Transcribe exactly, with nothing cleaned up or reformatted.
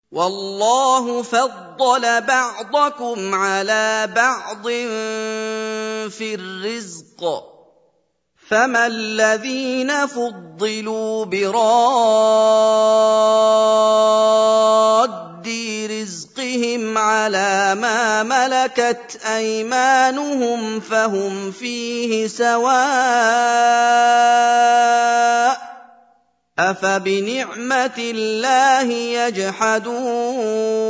وَاللَّهُ فَضَّلَ بَعْضَكُمْ عَلَىٰ بَعْضٍ فِي الرِّزْقِ ۚ فَمَا الَّذِينَ فُضِّلُوا بِرَادِّي رِزْقِهِمْ عَلَىٰ مَا مَلَكَتْ أَيْمَانُهُمْ فَهُمْ فِيهِ سَوَاءٌ ۚ أَفَبِنِعْمَةِ اللَّهِ يَجْحَدُونَ